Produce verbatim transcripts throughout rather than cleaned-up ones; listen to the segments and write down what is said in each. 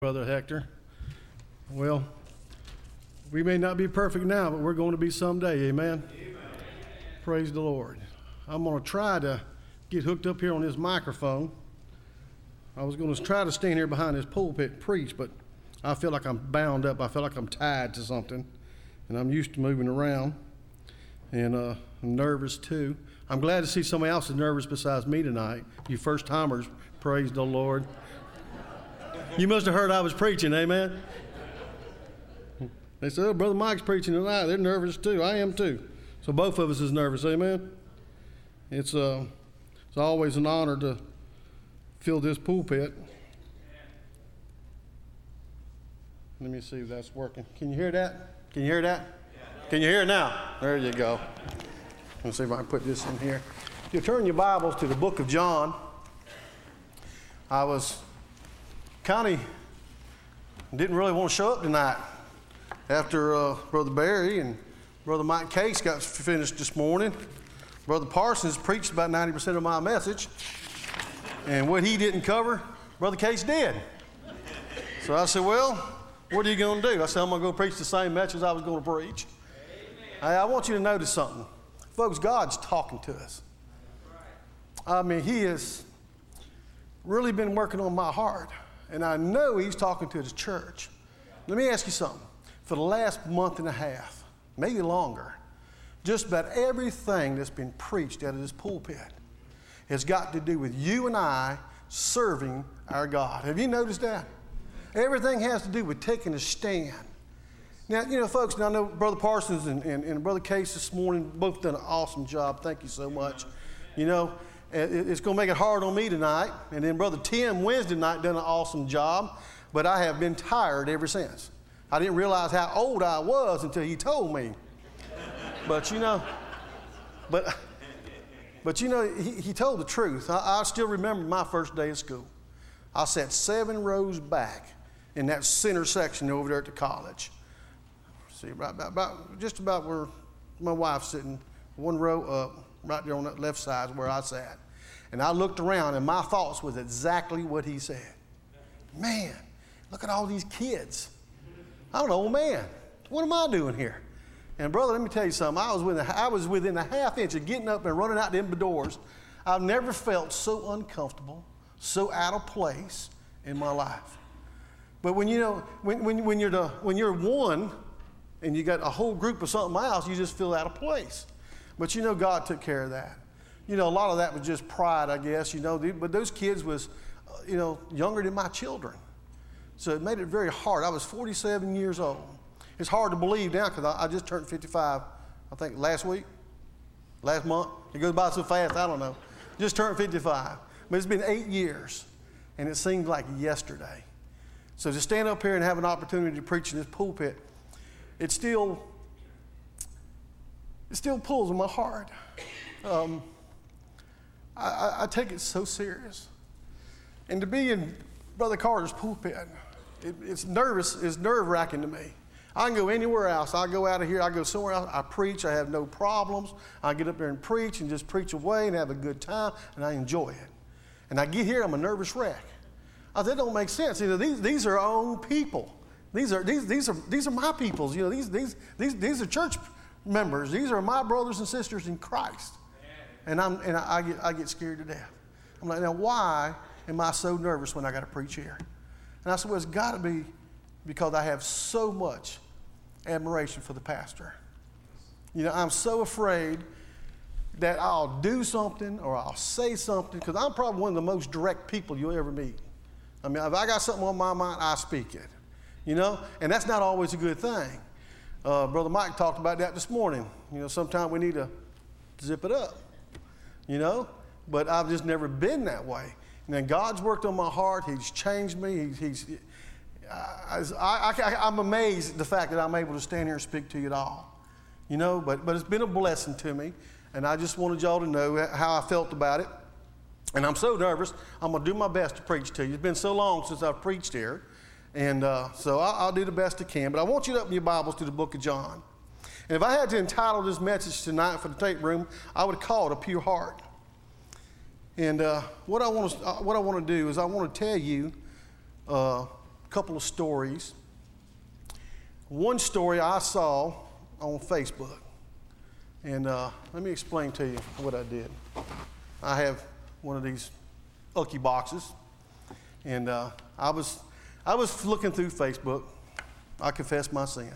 Brother Hector. Well, we may not be perfect now, but we're going to be someday, amen? Amen. Praise the Lord. I'm going to try to get hooked up here on this microphone. I was going to try to stand here behind this pulpit and preach, but I feel like I'm bound up. I feel like I'm tied to something, and I'm used to moving around, and uh, I'm nervous too. I'm glad to see somebody else is nervous besides me tonight. You first-timers, praise the Lord. You must have heard I was preaching, amen? They said, oh, Brother Mike's preaching tonight. They're nervous too. I am too. So both of us is nervous, amen? It's, uh, it's always an honor to fill this pulpit. Let me see if that's working. Can you hear that? Can you hear that? Can you hear it now? There you go. Let me see if I can put this in here. If you turn your Bibles to the book of John, I was kind of didn't really want to show up tonight after uh, Brother Barry and Brother Mike Case got finished this morning. Brother Parsons preached about ninety percent of my message, and what he didn't cover, Brother Case did. So I said, well, what are you going to do? I said, I'm going to go preach the same message I was going to preach. I, I want you to notice something. Folks, God's talking to us. I mean, he has really been working on my heart. And I know he's talking to his church. Let me ask you something. For the last month and a half, maybe longer, just about everything that's been preached out of this pulpit has got to do with you and I serving our God. Have you noticed that? Everything has to do with taking a stand. Now, you know, folks, and I know Brother Parsons and, and, and Brother Case this morning both done an awesome job. Thank you so much. You know, it's going to make it hard on me tonight. And then Brother Tim Wednesday night done an awesome job. But I have been tired ever since. I didn't realize how old I was until he told me. But, you know, but, but you know, he, he told the truth. I, I still remember my first day of school. I sat seven rows back in that center section over there at the college. See, right about, about just about where my wife's sitting, one row up. Right there on that left side is where I sat. And I looked around, and my thoughts was exactly what he said. Man, look at all these kids. I'm an old man. What am I doing here? And brother, let me tell you something. I was within, I was within a half inch of getting up and running out them doors. I've never felt so uncomfortable, so out of place in my life. But when you know, when, when, when, you're the, when you're one and you got a whole group of something else, you just feel out of place. But you know, God took care of that. You know, a lot of that was just pride, I guess, you know. But those kids was, you know, younger than my children. So it made it very hard. I was forty-seven years old. It's hard to believe now because I, I just turned fifty-five, I think, last week, last month. It goes by so fast, I don't know. Just turned fifty-five. But it's been eight years, and it seemed like yesterday. So to stand up here and have an opportunity to preach in this pulpit, it still... It still pulls on my heart. Um, I, I take it so serious. And to be in Brother Carter's pulpit, it, it's nervous, it's nerve-wracking to me. I can go anywhere else. I go out of here, I go somewhere else, I preach, I have no problems. I get up there and preach and just preach away and have a good time, and I enjoy it. And I get here, I'm a nervous wreck. I said, that don't make sense. You know, these, these are our own people. These are, these, these are, these are my peoples. You know, these, these, these, these are church members. These are my brothers and sisters in Christ. And I'm and I, I get I get scared to death. I'm like, now why am I so nervous when I got to preach here? And I said, well, it's got to be because I have so much admiration for the pastor. You know, I'm so afraid that I'll do something or I'll say something because I'm probably one of the most direct people you'll ever meet. I mean, if I got something on my mind, I speak it. You know, and that's not always a good thing. Uh, Brother Mike talked about that this morning. You know, sometimes we need to zip it up, you know, but I've just never been that way. And then God's worked on my heart. He's changed me. He's, he's I, I, I, I'm amazed at the fact that I'm able to stand here and speak to you at all, you know, but, but it's been a blessing to me. And I just wanted y'all to know how I felt about it. And I'm so nervous. I'm going to do my best to preach to you. It's been so long since I've preached here. And uh, so I'll, I'll do the best I can. But I want you to open your Bibles to the book of John. And if I had to entitle this message tonight for the tape room, I would call it A Pure Heart. And uh, what I want to uh, what I want to do is I want to tell you uh, couple of stories. One story I saw on Facebook. And uh, let me explain to you what I did. I have one of these Ucky boxes. And uh, I was I was looking through Facebook. I confess my sin.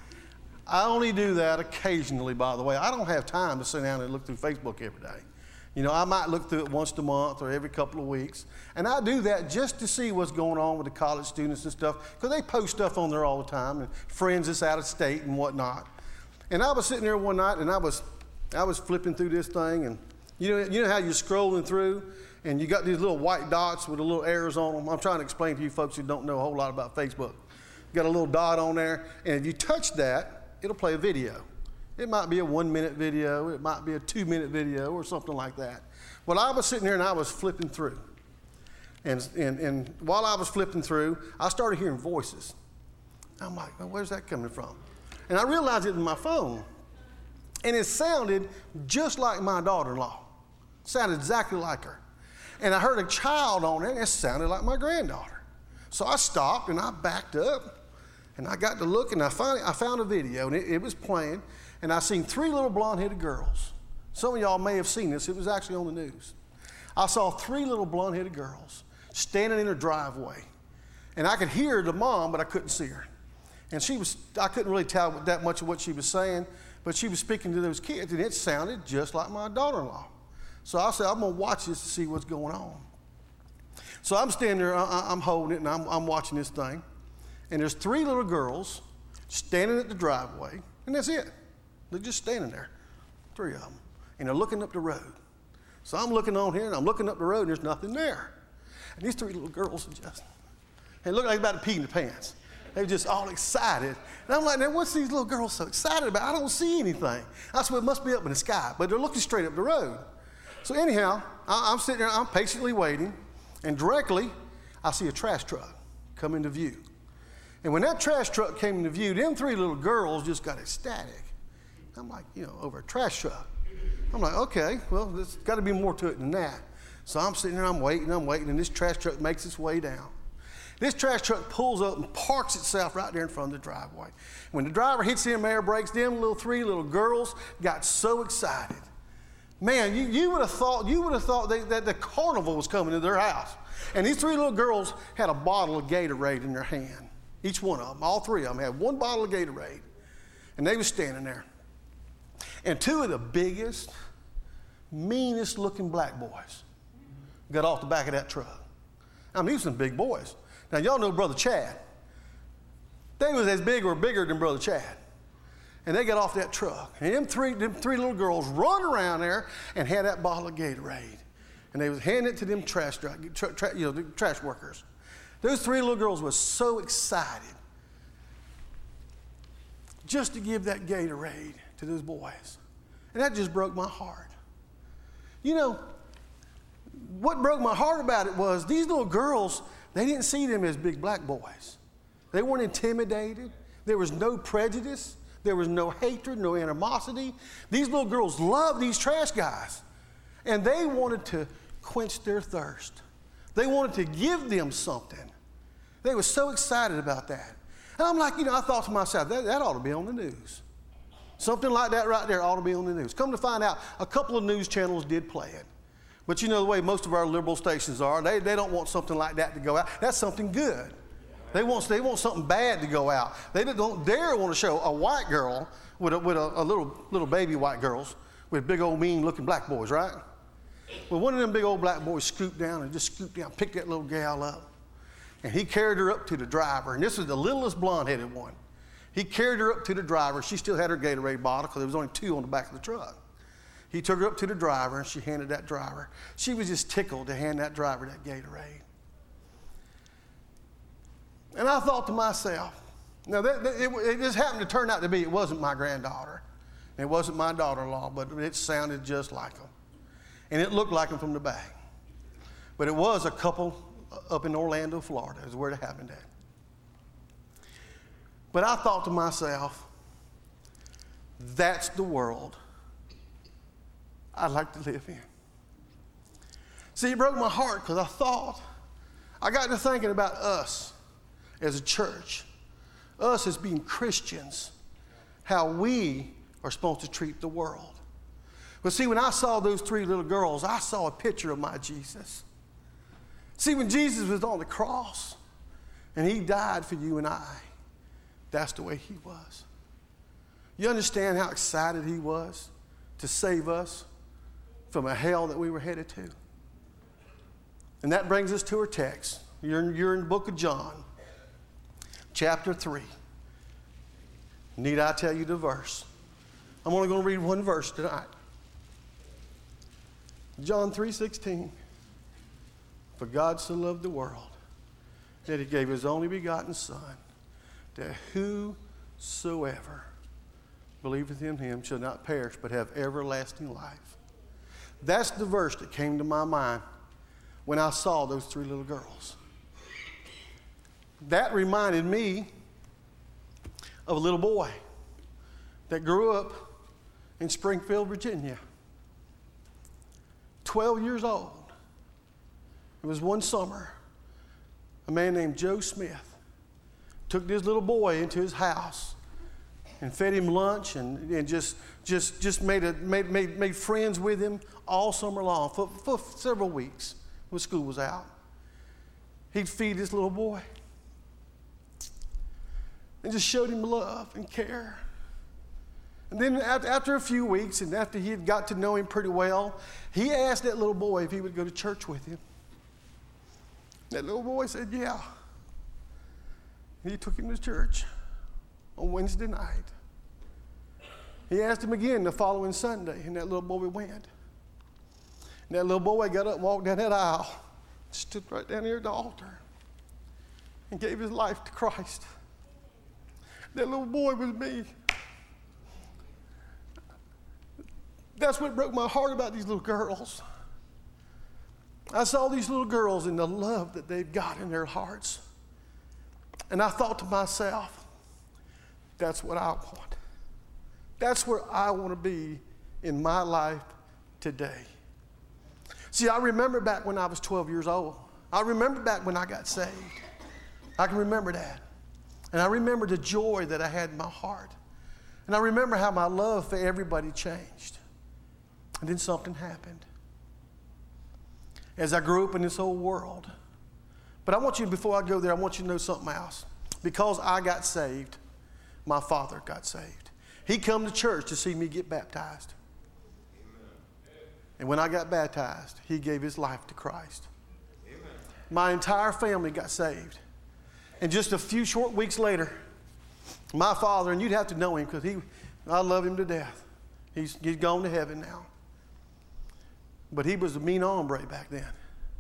I only do that occasionally, by the way. I don't have time to sit down and look through Facebook every day. You know, I might look through it once a month or every couple of weeks. And I do that just to see what's going on with the college students and stuff, because they post stuff on there all the time, and friends that's out of state and whatnot. And I was sitting there one night, and I was I was flipping through this thing, and you know, you know how you're scrolling through, and you got these little white dots with the little arrows on them. I'm trying to explain to you folks who don't know a whole lot about Facebook. You got a little dot on there, and if you touch that, it'll play a video. It might be a one-minute video. It might be a two-minute video or something like that. Well, I was sitting here, and I was flipping through. And, and, and while I was flipping through, I started hearing voices. I'm like, well, where's that coming from? And I realized it was my phone. And it sounded just like my daughter-in-law. It sounded exactly like her. And I heard a child on it, and it sounded like my granddaughter. So I stopped, and I backed up, and I got to look, and I finally I found a video, and it, it was playing, and I seen three little blonde-headed girls. Some of y'all may have seen this. It was actually on the news. I saw three little blonde-headed girls standing in her driveway, and I could hear the mom, but I couldn't see her. And she was, I couldn't really tell that much of what she was saying, but she was speaking to those kids, and it sounded just like my daughter-in-law. So I said, I'm going to watch this to see what's going on. So I'm standing there, I, I'm holding it, and I'm, I'm watching this thing. And there's three little girls standing at the driveway, and that's it. They're just standing there, three of them. And they're looking up the road. So I'm looking on here, and I'm looking up the road, and there's nothing there. And these three little girls are just, they look like they're about to pee in their pants. They were just all excited. And I'm like, now what's these little girls so excited about? I don't see anything. I said, well, it must be up in the sky. But they're looking straight up the road. So anyhow, I, I'm sitting there, I'm patiently waiting, and directly, I see a trash truck come into view. And when that trash truck came into view, them three little girls just got ecstatic. I'm like, you know, over a trash truck. I'm like, okay, well, there's got to be more to it than that. So I'm sitting there, I'm waiting, I'm waiting, and this trash truck makes its way down. This trash truck pulls up and parks itself right there in front of the driveway. When the driver hits them air brakes, them little three little girls got so excited. Man, you, you would have thought you would have thought they, that the carnival was coming to their house. And these three little girls had a bottle of Gatorade in their hand. Each one of them, all three of them, had one bottle of Gatorade. And they were standing there. And two of the biggest, meanest looking black boys got off the back of that truck. I mean, these were some big boys. Now, y'all know Brother Chad. They was as big or bigger than Brother Chad. And they got off that truck. And them three, them three little girls run around there and had that bottle of Gatorade. And they was handing it to them trash, tra- tra- you know, the trash workers. Those three little girls were so excited just to give that Gatorade to those boys. And that just broke my heart. You know, what broke my heart about it was these little girls, they didn't see them as big black boys. They weren't intimidated. There was no prejudice. There was no hatred, no animosity. These little girls loved these trash guys. And they wanted to quench their thirst. They wanted to give them something. They were so excited about that. And I'm like, you know, I thought to myself, that, that ought to be on the news. Something like that right there ought to be on the news. Come to find out, a couple of news channels did play it. But you know the way most of our liberal stations are, they, they don't want something like that to go out. That's something good. They want, they want something bad to go out. They don't dare want to show a white girl with a, with a, a little, little baby white girls with big old mean looking black boys, right? Well, one of them big old black boys scooped down and just scooped down, picked that little gal up. And he carried her up to the driver. And this was the littlest blonde-headed one. He carried her up to the driver. She still had her Gatorade bottle because there was only two on the back of the truck. He took her up to the driver, and she handed that driver. She was just tickled to hand that driver that Gatorade. And I thought to myself, now that, that, it, it just happened to turn out to be, it wasn't my granddaughter. It wasn't my daughter-in-law, but it sounded just like them. And it looked like them from the back. But it was a couple up in Orlando, Florida, is where it happened at. But I thought to myself, that's the world I'd like to live in. See, it broke my heart because I thought, I got to thinking about us as a church, us as being Christians, how we are supposed to treat the world. But see, when I saw those three little girls, I saw a picture of my Jesus. See, when Jesus was on the cross and he died for you and I, that's the way he was. You understand how excited he was to save us from a hell that we were headed to? And that brings us to our text. You're in, you're in the book of John, chapter three. Need I tell you the verse? I'm only going to read one verse tonight. John three sixteen. For God so loved the world that he gave his only begotten Son, that whosoever believeth in him shall not perish but have everlasting life. That's the verse that came to my mind when I saw those three little girls. That reminded me of a little boy that grew up in Springfield, Virginia. twelve years old. It was one summer. A man named Joe Smith took this little boy into his house and fed him lunch and, and just, just, just made, a, made, made, made friends with him all summer long for, for several weeks when school was out. He'd feed this little boy and just showed him love and care. And then after a few weeks, and after he had got to know him pretty well, he asked that little boy if he would go to church with him. That little boy said, yeah. And he took him to church on Wednesday night. He asked him again the following Sunday, and that little boy went. And that little boy got up and walked down that aisle, stood right down here at the altar, and gave his life to Christ. That little boy was me. That's what broke my heart about these little girls. I saw these little girls and the love that they've got in their hearts. And I thought to myself, that's what I want. That's where I want to be in my life today. See, I remember back when I was twelve years old. I remember back when I got saved. I can remember that. And I remember the joy that I had in my heart. And I remember how my love for everybody changed. And then something happened as I grew up in this old world. But I want you, before I go there, I want you to know something else. Because I got saved, my father got saved. He come to church to see me get baptized. Amen. And when I got baptized, he gave his life to Christ. Amen. My entire family got saved. And just a few short weeks later, my father, and you'd have to know him because he, I love him to death. He's, he's gone to heaven now. But he was a mean hombre back then.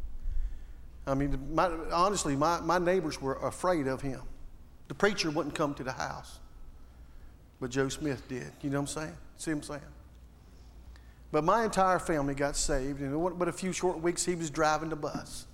I mean, my, honestly, my, my neighbors were afraid of him. The preacher wouldn't come to the house. But Joe Smith did. You know what I'm saying? See what I'm saying? But my entire family got saved. And in but a few short weeks, he was driving the bus.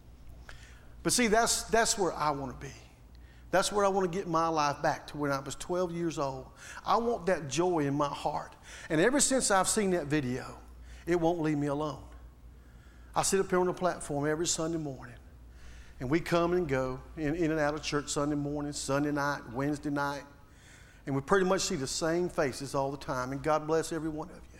But see, that's, that's where I want to be. That's where I want to get my life back to when I was twelve years old. I want that joy in my heart. And ever since I've seen that video, it won't leave me alone. I sit up here on the platform every Sunday morning, and we come and go in, in and out of church Sunday morning, Sunday night, Wednesday night, and we pretty much see the same faces all the time, and God bless every one of you.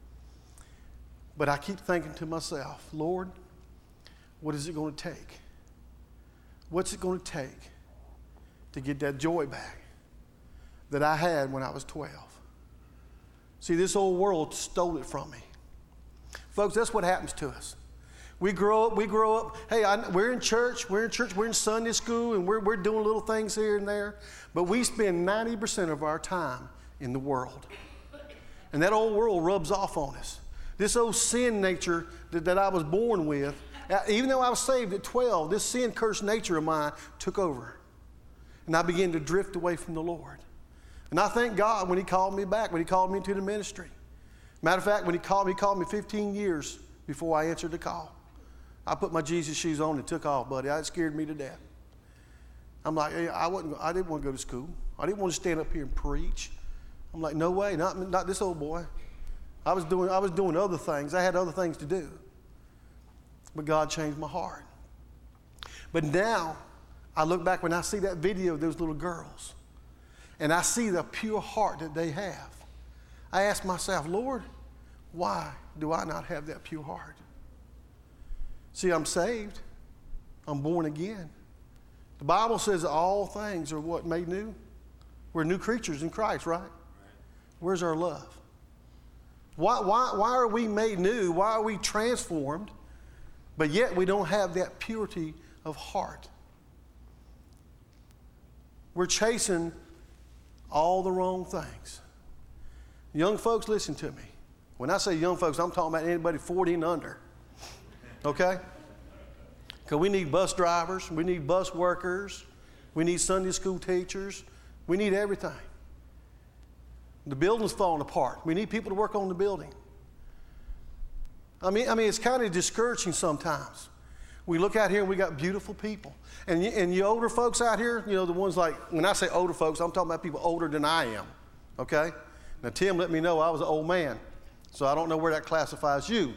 But I keep thinking to myself, Lord, what is it going to take? What's it going to take to get that joy back that I had when I was twelve? See, this old world stole it from me. Folks, that's what happens to us. We grow up, we grow up, hey, I, we're in church, we're in church, we're in Sunday school, and we're, we're doing little things here and there, but we spend ninety percent of our time in the world. And that old world rubs off on us. This old sin nature that, that I was born with, even though I was saved at twelve, this sin-cursed nature of mine took over. And I began to drift away from the Lord. And I thank God when he called me back, when he called me into the ministry. Matter of fact, when he called me, he called me fifteen years before I answered the call. I put my Jesus shoes on and took off, buddy. It scared me to death. I'm like, hey, I, wasn't, I didn't want to go to school. I didn't want to stand up here and preach. I'm like, no way, not, not this old boy. I was doing, I was doing other things. I had other things to do. But God changed my heart. But now, I look back when I see that video of those little girls, and I see the pure heart that they have. I ask myself, Lord, why do I not have that pure heart? See, I'm saved. I'm born again. The Bible says that all things are what made new? We're new creatures in Christ, right? Where's our love? Why, why, why are we made new? Why are we transformed? But yet we don't have that purity of heart. We're chasing all the wrong things. Young folks, listen to me. When I say young folks, I'm talking about anybody forty and under. Okay? Because we need bus drivers, we need bus workers, we need Sunday school teachers, we need everything. The building's falling apart. We need people to work on the building. I mean, I mean, it's kind of discouraging sometimes. We look out here and we got beautiful people. And you, and you older folks out here, you know, the ones like, when I say older folks, I'm talking about people older than I am, okay? Now, Tim let me know I was an old man, so I don't know where that classifies you.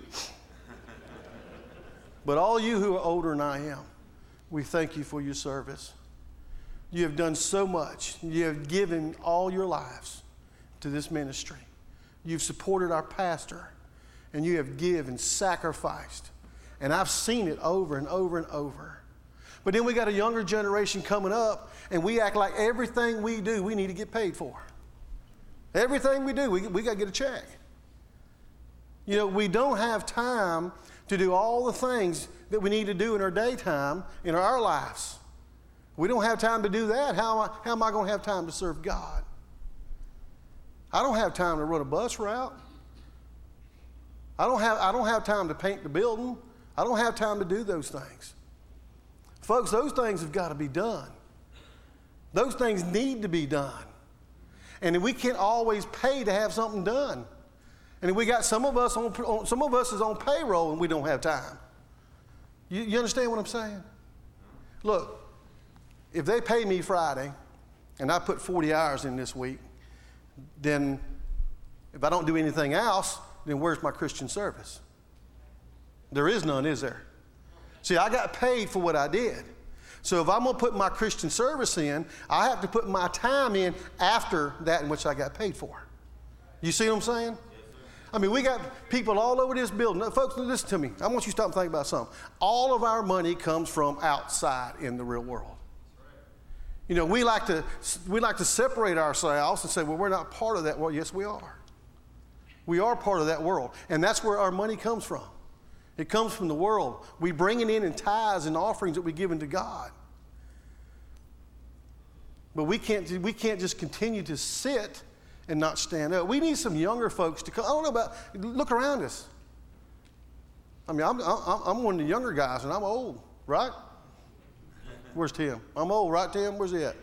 But all you who are older than I am, we thank you for your service. You have done so much. You have given all your lives to this ministry. You've supported our pastor, and you have given, sacrificed. And I've seen it over and over and over. But then we got a younger generation coming up, and we act like everything we do, we need to get paid for. Everything we do, we, we got to get a check. You know, we don't have time to do all the things that we need to do in our daytime, in our lives. We don't have time to do that. How am I, how am I going to have time to serve God? I don't have time to run a bus route. I don't have, I don't have time to paint the building. I don't have time to do those things. Folks, those things have got to be done. Those things need to be done. And we can't always pay to have something done. And we got some of us on, some of us is on payroll and we don't have time. You, you understand what I'm saying? Look, if they pay me Friday and I put forty hours in this week, then if I don't do anything else, then where's my Christian service? There is none, is there? See, I got paid for what I did. So if I'm going to put my Christian service in, I have to put my time in after that in which I got paid for. You see what I'm saying? I mean, we got people all over this building. Now, folks, listen to me. I want you to stop and think about something. All of our money comes from outside in the real world. You know, we like to we like to separate ourselves and say, well, we're not part of that world. Yes, we are. We are part of that world. And that's where our money comes from. It comes from the world. We bring it in in tithes and offerings that we give into God. But we can't, we can't just continue to sit and not stand up. We need some younger folks to come. I don't know about, look around us. I mean, I'm, I'm, I'm one of the younger guys, and I'm old, right? Where's Tim? I'm old, right, Tim? Where's he at?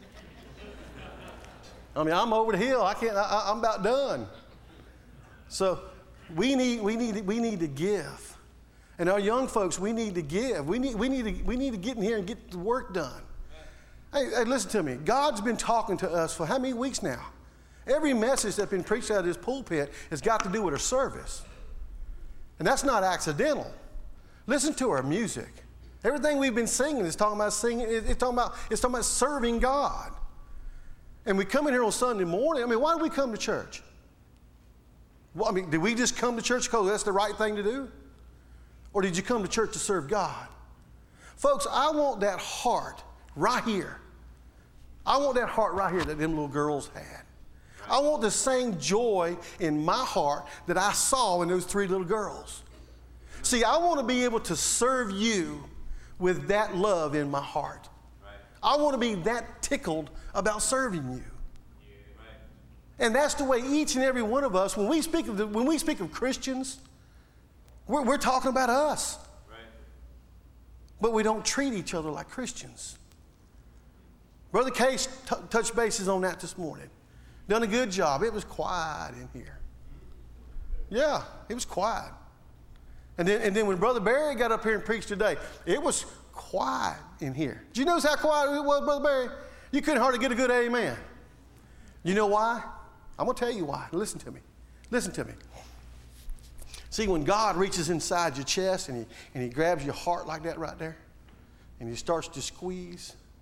I mean, I'm over the hill. I can't, I, I'm about done. So we need, we need, we need to give. And our young folks, we need to give. We need, we need, to, we need to get in here and get the work done. Hey, hey, listen to me. God's been talking to us for how many weeks now? Every message that's been preached out of this pulpit has got to do with our service. And that's not accidental. Listen to our music. Everything we've been singing is talking about singing, it's talking about, it's talking about serving God. And we come in here on Sunday morning. I mean, why do we come to church? Well, I mean, did we just come to church because that's the right thing to do? Or did you come to church to serve God? Folks, I want that heart right here. I want that heart right here that them little girls had. I want the same joy in my heart that I saw in those three little girls. See, I want to be able to serve you with that love in my heart. Right. I want to be that tickled about serving you. Yeah, right. And that's the way each and every one of us, when we speak of, the, when we speak of Christians, we're, we're talking about us. Right. But we don't treat each other like Christians. Brother Case t- touched bases on that this morning. Done a good job. It was quiet in here. Yeah, it was quiet. And then, and then when Brother Barry got up here and preached today, it was quiet in here. Did you notice how quiet it was, Brother Barry? You couldn't hardly get a good amen. You know why? I'm going to tell you why. Listen to me. Listen to me. See, when God reaches inside your chest and he, and he grabs your heart like that right there, and he starts to squeeze,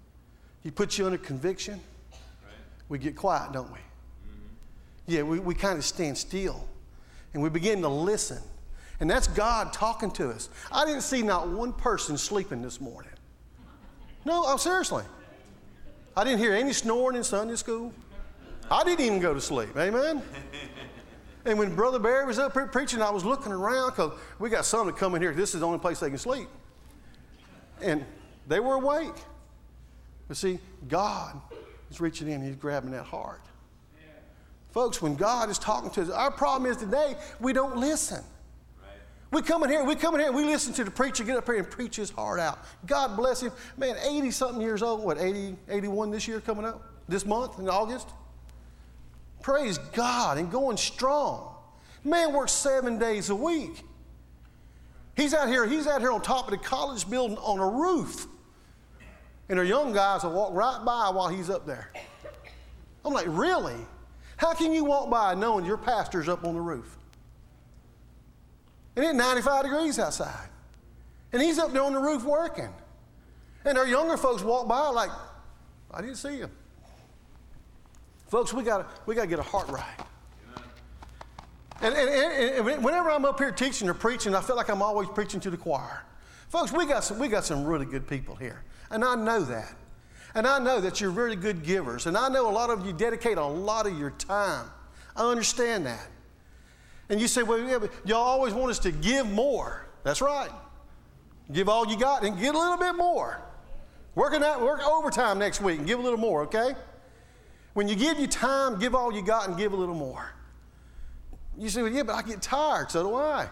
He puts you under conviction. Right. We get quiet, don't we? Mm-hmm. Yeah, we, we kind of stand still. And we begin to listen. And that's God talking to us. I didn't see not one person sleeping this morning. No, I'm seriously. I didn't hear any snoring in Sunday school. I didn't even go to sleep. Amen? And when Brother Barry was up here preaching, I was looking around because we got some that come in here. This is the only place they can sleep. And they were awake. But see, God is reaching in. He's grabbing that heart. Yeah. Folks, when God is talking to us, our problem is today we don't listen. Right. We come in here, we come in here, and we listen to the preacher get up here and preach his heart out. God bless him. Man, eighty-something years old. What, eighty, eighty-one this year coming up? This month in August? Praise God, and going strong. Man works seven days a week. He's out here, he's out here on top of the college building on a roof. And our young guys will walk right by while he's up there. I'm like, really? How can you walk by knowing your pastor's up on the roof? And it's ninety-five degrees outside. And he's up there on the roof working. And our younger folks walk by like, I didn't see him. Folks, we got we got to get a heart right. And, and, and, and whenever I'm up here teaching or preaching, I feel like I'm always preaching to the choir. Folks, we got some, we got some really good people here. And I know that. And I know that you're really good givers. And I know a lot of you dedicate a lot of your time. I understand that. And you say, well, yeah, but y'all always want us to give more. That's right. Give all you got and get a little bit more. Working out, work overtime next week and give a little more, okay? When you give your time, give all you got and give a little more. You say, well, yeah, but I get tired, so do I.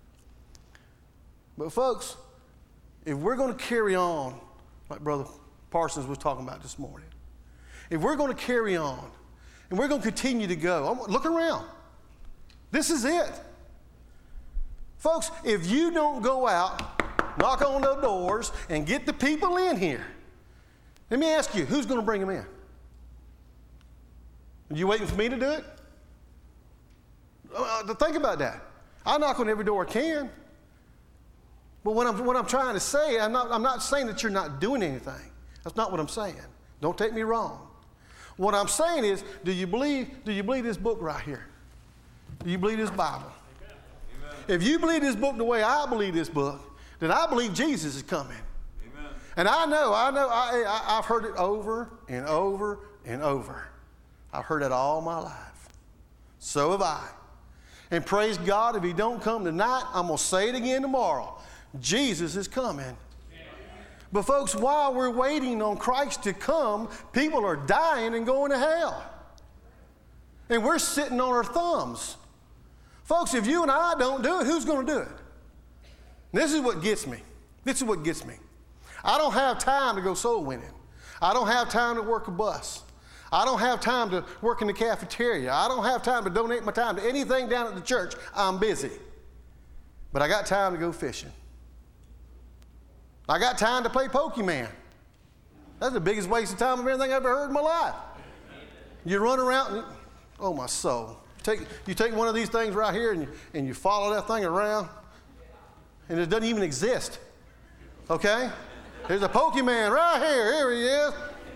But folks, if we're going to carry on, like Brother Parsons was talking about this morning, if we're going to carry on and we're going to continue to go, look around. This is it. Folks, if you don't go out, knock on the doors, and get the people in here, let me ask you, who's going to bring them in? Are you waiting for me to do it? Uh, think about that. I knock on every door I can. But what I'm, what I'm trying to say, I'm not, I'm not saying that you're not doing anything. That's not what I'm saying. Don't take me wrong. What I'm saying is, do you believe, do you believe this book right here? Do you believe this Bible? Amen. If you believe this book the way I believe this book, then I believe Jesus is coming. Amen. And I know, I know, I, I, I've heard it over and over and over. I've heard it all my life. So have I. And praise God, if he don't come tonight, I'm going to say it again tomorrow. Jesus is coming. Amen. But folks, while we're waiting on Christ to come, people are dying and going to hell. And we're sitting on our thumbs. Folks, if you and I don't do it, who's going to do it? This is what gets me. This is what gets me. I don't have time to go soul winning. I don't have time to work a bus. I don't have time to work in the cafeteria. I don't have time to donate my time to anything down at the church. I'm busy. But I got time to go fishing. I got time to play Pokemon. That's the biggest waste of time of anything I've ever heard in my life. You run around, and, oh my soul. Take, you take one of these things right here and you, and you follow that thing around, and it doesn't even exist. Okay? There's a Pokemon right here. Here he is.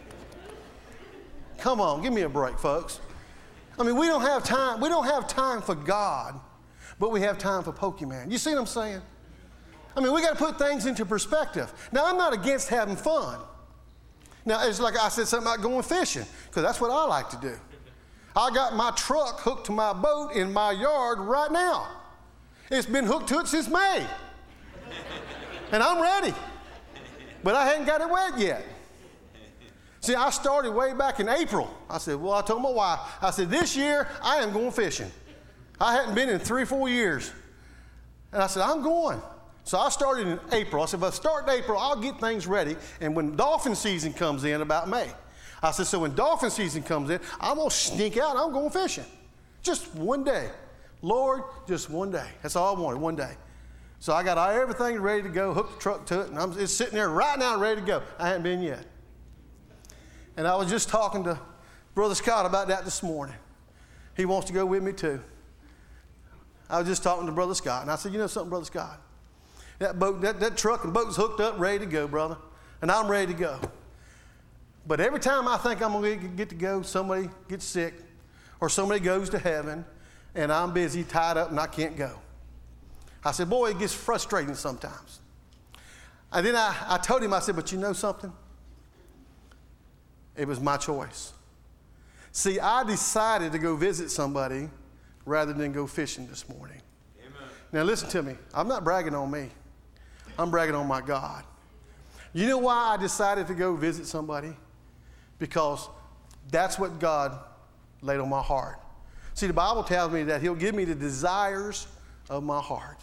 Come on, give me a break, folks. I mean, we don't have time. We don't have time for God, but we have time for Pokemon. You see what I'm saying? I mean, we got to put things into perspective. Now, I'm not against having fun. Now, it's like I said something about going fishing, because that's what I like to do. I got my truck hooked to my boat in my yard right now. It's been hooked to it since May. And I'm ready. But I hadn't got it wet yet. See, I started way back in April. I said, well, I told my wife, I said, this year I am going fishing. I hadn't been in three, four years. And I said, I'm going. So I started in April. I said, if I start in April, I'll get things ready. And when dolphin season comes in about May, I said, so when dolphin season comes in, I'm going to sneak out. I'm going fishing. Just one day. Lord, just one day. That's all I wanted, one day. So I got everything ready to go, hooked the truck to it, and I'm it's sitting there right now ready to go. I hadn't been yet. And I was just talking to Brother Scott about that this morning. He wants to go with me too. I was just talking to Brother Scott, and I said, you know something, Brother Scott? That boat, that, that truck and boat's hooked up, ready to go, brother. And I'm ready to go. But every time I think I'm going to get to go, somebody gets sick or somebody goes to heaven and I'm busy, tied up, and I can't go. I said, boy, it gets frustrating sometimes. And then I, I told him, I said, but you know something? It was my choice. See, I decided to go visit somebody rather than go fishing this morning. Amen. Now listen to me. I'm not bragging on me. I'm bragging on my God. You know why I decided to go visit somebody? Because that's what God laid on my heart. See, the Bible tells me that he'll give me the desires of my heart.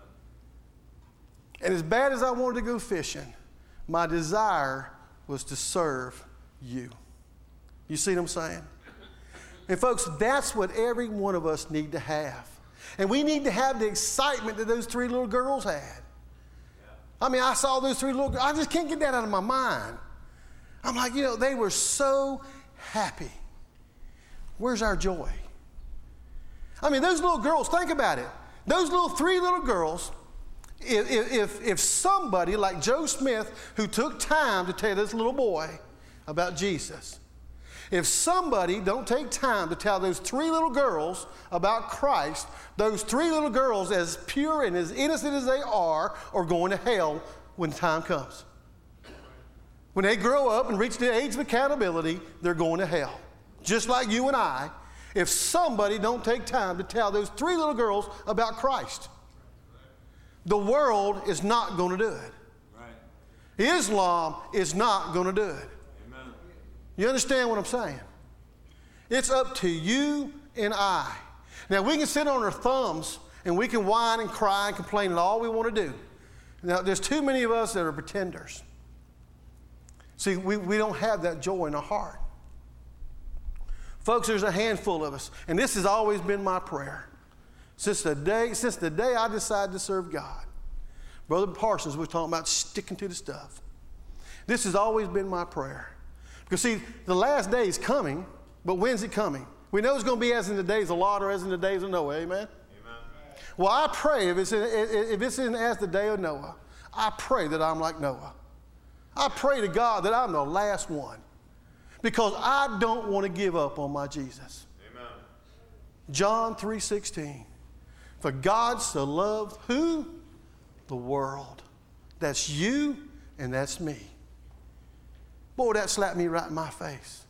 And as bad as I wanted to go fishing, my desire was to serve you. You see what I'm saying? And folks, that's what every one of us need to have. And we need to have the excitement that those three little girls had. I mean, I saw those three little girls. I just can't get that out of my mind. I'm like, you know, they were so happy. Where's our joy? I mean, those little girls, think about it. Those little three little girls, if, if, if somebody like Joe Smith, who took time to tell this little boy about Jesus, if somebody don't take time to tell those three little girls about Christ, those three little girls, as pure and as innocent as they are, are going to hell when the time comes. When they grow up and reach the age of accountability, they're going to hell. Just like you and I, if somebody don't take time to tell those three little girls about Christ. The world is not going to do it. Right. Islam is not going to do it. Amen. You understand what I'm saying? It's up to you and I. Now, we can sit on our thumbs and we can whine and cry and complain and all we want to do. Now, there's too many of us that are pretenders. See, we, we don't have that joy in our heart. Folks, there's a handful of us, and this has always been my prayer. Since the day, since the day I decided to serve God. Brother Parsons was talking about sticking to the stuff. This has always been my prayer. Because see, the last day is coming, but when's it coming? We know it's going to be as in the days of Lot or as in the days of Noah, amen? Amen. Well, I pray if it's, in, if it's in as the day of Noah, I pray that I'm like Noah. I pray to God that I'm the last one. Because I don't want to give up on my Jesus. Amen. John three sixteen. For God so loved who? The world. That's you and that's me. Boy, that slapped me right in my face.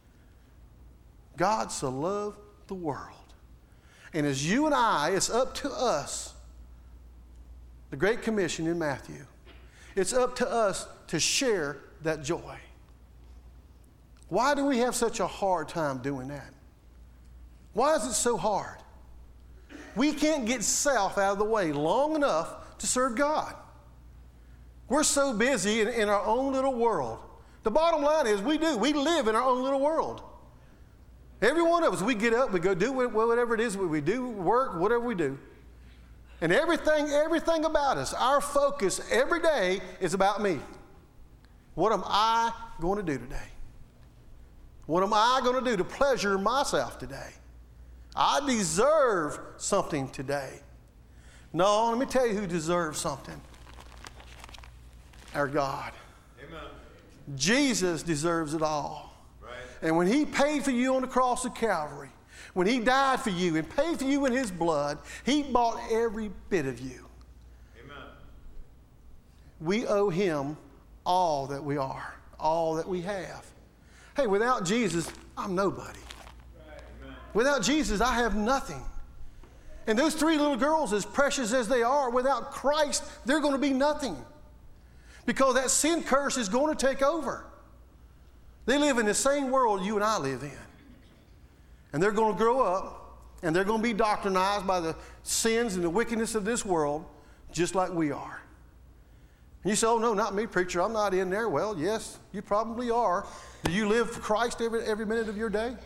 God so loved the world. And as you and I, it's up to us, the Great Commission in Matthew, it's up to us to share that joy. Why do we have such a hard time doing that? Why is it so hard? We can't get self out of the way long enough to serve God. We're so busy in, in our own little world. The bottom line is we do. We live in our own little world. Every one of us, we get up, we go do whatever it is we do, work, whatever we do. And everything, everything about us, our focus every day is about me. What am I going to do today? What am I going to do to pleasure myself today? I deserve something today. No, let me tell you who deserves something. Our God. Amen. Jesus deserves it all. Right. And when he paid for you on the cross of Calvary, when he died for you and paid for you in his blood, he bought every bit of you. Amen. We owe him all that we are, all that we have. Hey, without Jesus, I'm nobody. Right. Without Jesus, I have nothing. And those three little girls, as precious as they are, without Christ, they're going to be nothing. Because that sin curse is going to take over. They live in the same world you and I live in. And they're going to grow up, and they're going to be doctrinized by the sins and the wickedness of this world, just like we are. And you say, oh, no, not me, preacher. I'm not in there. Well, yes, you probably are. Do you live for Christ every, every minute of your day?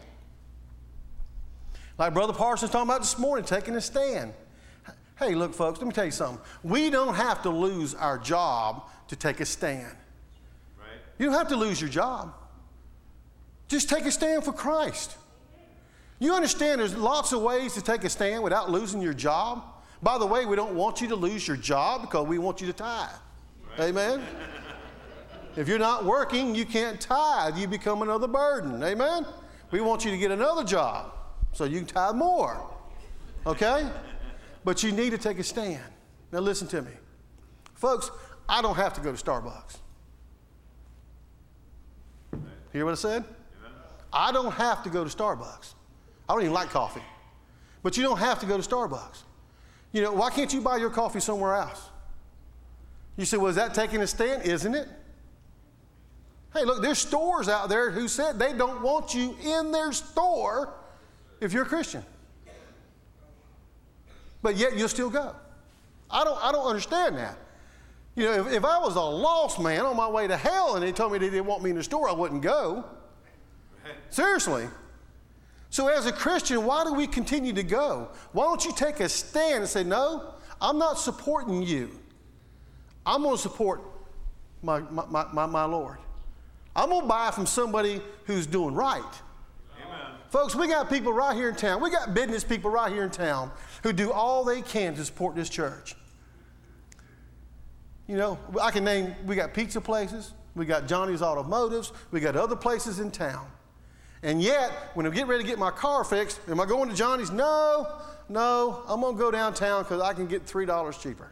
Like Brother Parsons talking about this morning, taking a stand. Hey, look, folks, let me tell you something. We don't have to lose our job to take a stand. Right. You don't have to lose your job. Just take a stand for Christ. You understand there's lots of ways to take a stand without losing your job. By the way, we don't want you to lose your job because we want you to tithe. Right. Amen? If you're not working, you can't tithe. You become another burden. Amen? We want you to get another job so you can tithe more. Okay? But you need to take a stand. Now listen to me. Folks, I don't have to go to Starbucks. Hear what I said? I don't have to go to Starbucks. I don't even like coffee. But you don't have to go to Starbucks. You know, why can't you buy your coffee somewhere else? You say, well, is that taking a stand? Isn't it? Hey, look, there's stores out there who said they don't want you in their store if you're a Christian. But yet you'll still go. I don't, I don't understand that. You know, if, if I was a lost man on my way to hell and they told me they didn't want me in the store, I wouldn't go. Seriously. So as a Christian, why do we continue to go? Why don't you take a stand and say, no, I'm not supporting you. I'm going to support my, my, my, my Lord. I'm going to buy from somebody who's doing right. Amen. Folks, we got people right here in town. We got business people right here in town who do all they can to support this church. You know, I can name, we got pizza places. We got Johnny's Automotives. We got other places in town. And yet, when I get ready to get my car fixed, am I going to Johnny's? No, no, I'm going to go downtown because I can get three dollars cheaper.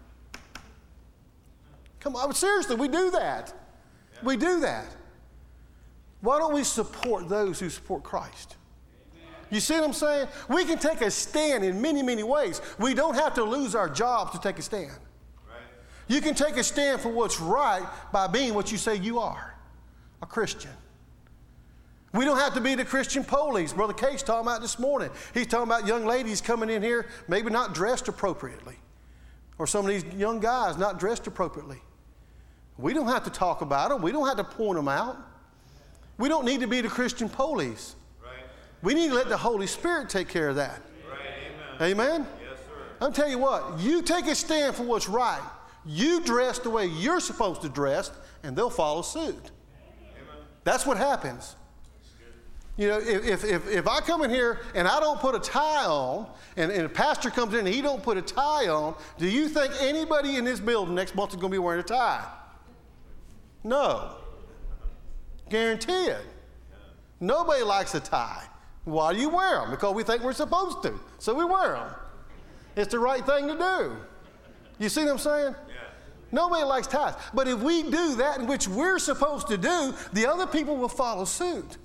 Come on, seriously, we do that. Yeah. We do that. Why don't we support those who support Christ? Amen. You see what I'm saying? We can take a stand in many, many ways. We don't have to lose our jobs to take a stand. Right. You can take a stand for what's right by being what you say you are, a Christian. We don't have to be the Christian police. Brother Case talking about this morning. He's talking about young ladies coming in here maybe not dressed appropriately. Or some of these young guys not dressed appropriately. We don't have to talk about them. We don't have to point them out. We don't need to be the Christian police. Right. We need to let the Holy Spirit take care of that. Right. Amen? Amen? Yes, sir. I'm telling you what, you take a stand for what's right. You dress the way you're supposed to dress, and they'll follow suit. Amen. That's what happens. You know, if, if, if I come in here and I don't put a tie on, and, and a pastor comes in and he don't put a tie on, do you think anybody in this building next month is going to be wearing a tie? No. Guarantee it. Nobody likes a tie. Why do you wear them? Because we think we're supposed to. So we wear them. It's the right thing to do. You see what I'm saying? Yeah. Nobody likes ties. But if we do that in which we're supposed to do, the other people will follow suit.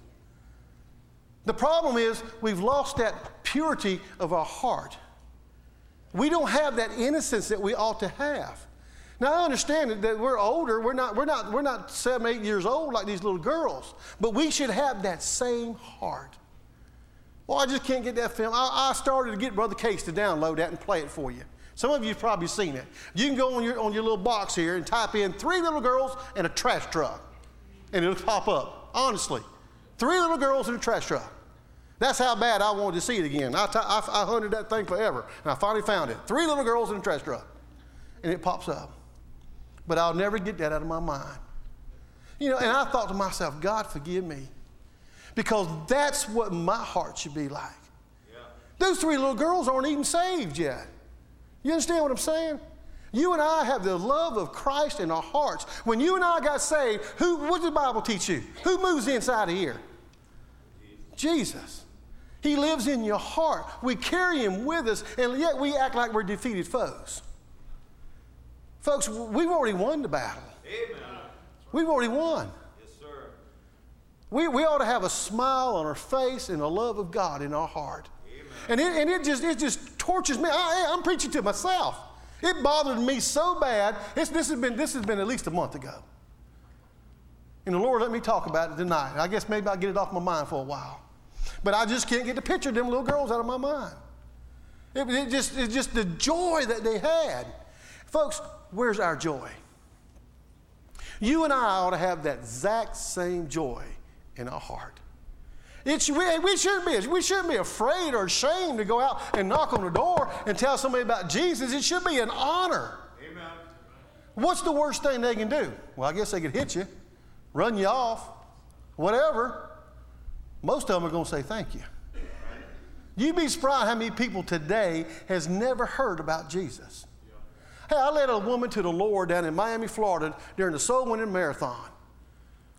The problem is we've lost that purity of our heart. We don't have that innocence that we ought to have. Now, I understand that we're older. We're not, we're not, we're not seven, eight years old like these little girls. But we should have that same heart. Well, I just can't get that film. I, I started to get Brother Case to download that and play it for you. Some of you have probably seen it. You can go on your, on your little box here and type in three little girls and a trash truck. And it'll pop up. Honestly. Three little girls in a trash truck. That's how bad I wanted to see it again. I, t- I, I hunted that thing forever, and I finally found it. Three little girls in a trash truck. And it pops up. But I'll never get that out of my mind. You know, and I thought to myself, God, forgive me. Because that's what my heart should be like. Yeah. Those three little girls aren't even saved yet. You understand what I'm saying? You and I have the love of Christ in our hearts. When you and I got saved, who, what did the Bible teach you? Who moves inside of here? Jesus. He lives in your heart. We carry him with us, and yet we act like we're defeated foes. Folks, we've already won the battle. Amen. We've already won. Yes, sir. We, we ought to have a smile on our face and the love of God in our heart. Amen. And it, and it just it just tortures me. I, I'm preaching to myself. It bothered me so bad. It's, this has been this has been at least a month ago. And the Lord let me talk about it tonight. I guess maybe I'll get it off my mind for a while. But I just can't get the picture of them little girls out of my mind. It, it just, it's just the joy that they had. Folks, where's our joy? You and I ought to have that exact same joy in our heart. It should, we, we, shouldn't be, we shouldn't be afraid or ashamed to go out and knock on the door and tell somebody about Jesus. It should be an honor. Amen. What's the worst thing they can do? Well, I guess they could hit you, run you off, whatever. Most of them are going to say thank you. You'd be surprised how many people today has never heard about Jesus. Hey, I led a woman to the Lord down in Miami, Florida during the Soul Winning Marathon.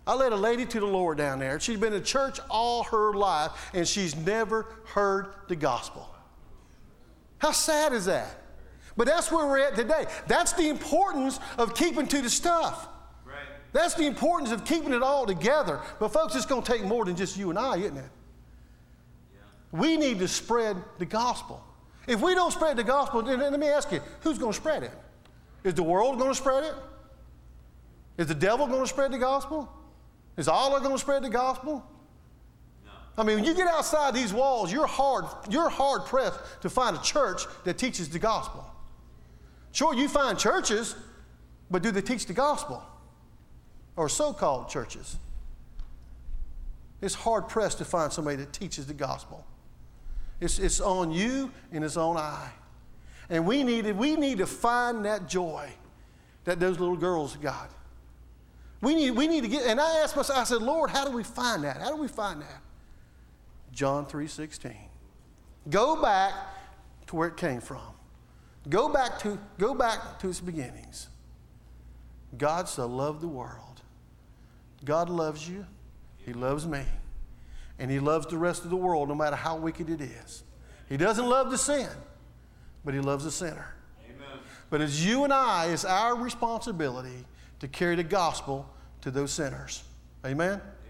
I led a lady to the Lord down there. She's been in church all her life, and she's never heard the gospel. How sad is that? But that's where we're at today. That's the importance of keeping to the stuff. Right. That's the importance of keeping it all together. But folks, it's going to take more than just you and I, isn't it? Yeah. We need to spread the gospel. If we don't spread the gospel, then let me ask you, who's going to spread it? Is the world going to spread it? Is the devil going to spread the gospel? Is Allah going to spread the gospel? No. I mean, when you get outside these walls, you're hard, you're hard pressed to find a church that teaches the gospel. Sure, you find churches, but do they teach the gospel? Or so-called churches? It's hard pressed to find somebody that teaches the gospel. It's, it's on you and it's on I. And we need, to, we need to find that joy that those little girls got. We need, we need to get, and I asked myself, I said, Lord, how do we find that? How do we find that? John three sixteen. Go back to where it came from. Go back to, go back to its beginnings. God so loved the world. God loves you. He loves me. And he loves the rest of the world no matter how wicked it is. He doesn't love the sin, but he loves the sinner. Amen. But it's you and I, it's our responsibility to carry the gospel to those sinners. Amen?